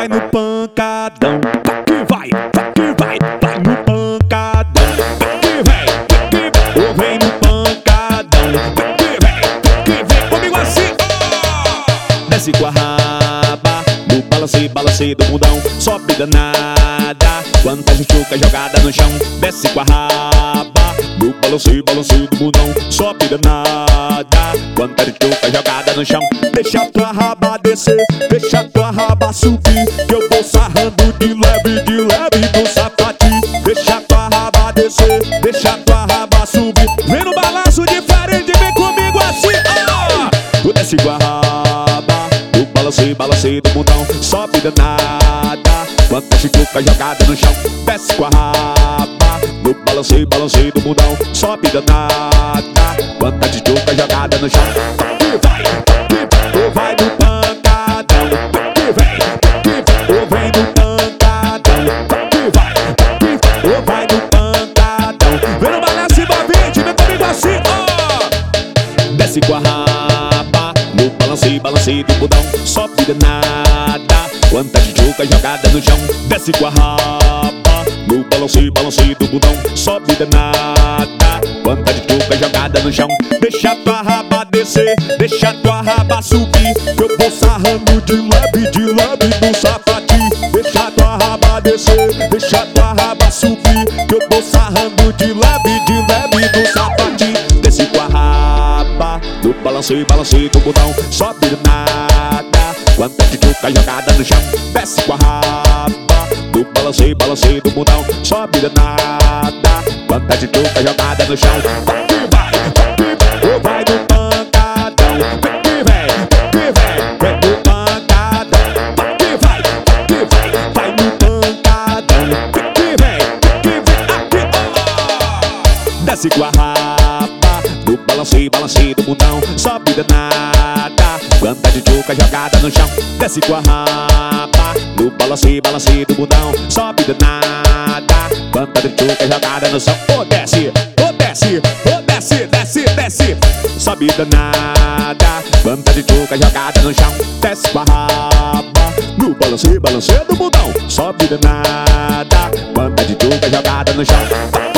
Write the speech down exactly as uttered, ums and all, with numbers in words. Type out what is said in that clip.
vai no pancadão, vai que vai, vai que vai, vai no pancadão, vai que vem, vai que vem, ou vem no pancadão, vai que vem, vai que vem, comigo assim, oh! Desce com a raba, no balance, balance do bundão, sobe danada, quanta jujuca jogada no chão. Desce com a raba, no balance, balance do bundão, sobe danada, quanta jujuca jogada no chão. Deixa tua raba descer, deixa tua raba subir, que eu vou sarrando de leve, de leve do sapatinho. Deixa tua raba descer, deixa tua raba subir, vem no balanço diferente, vem comigo assim, oh! Desce com a raba, no balance, balance do bundão, sobe danada, quanta jujuca jogada no chão. Desce com a raba, no balance, balance do bundão, sobe danada, quanta jujuca jogada no chão. Vai, vai, vai no pancadão, que vem, que vem, ou vem no pancadão, que vai, que ou vai no pancadão, vem no balanço envolvente, vem comigo assim, ó! Desce com a raba, no balance, balance do bundão, sobe danada, quanta jujuca jogada no chão. Desce com a raba, no balance, balance do bundão, sobe danada, quanta jujuca jogada no chão. Deixa tua raba descer, deixa tua raba subir, que eu vou sarrando de leve, de leve do sapatinho. Deixa tua raba descer, deixa tua raba subir, que eu vou sarrando de leve, de leve do sapatinho. Desce com a raba, no balance, balance do botão, sobe nada, quanta jujuca jogada no chão. Desce com a raba, no balance, balance do botão, sobe nada, quanta jujuca jogada no chão. Vai que vai, vai que vai, ou vai no pancadão, vem que vem, vem que vem, vem no pancadão. Vai que vai, vai que vai, vai no pancadão, vem que vem, vem que vem, aqui, ó! Desce com a raba, no balance, balance do bundão, sobe danada, quanta jujuca jogada no chão. Desce com a raba, no balance, balance do bundão, sobe danada, quanta jujuca jogada no chão. Ô, desce, ô, desce, ô, desce, desce, desce, sobe danada, quanta jujuca jogada no chão. Desce com a raba, no balance, balance do bundão, sobe danada, quanta jujuca jogada no chão.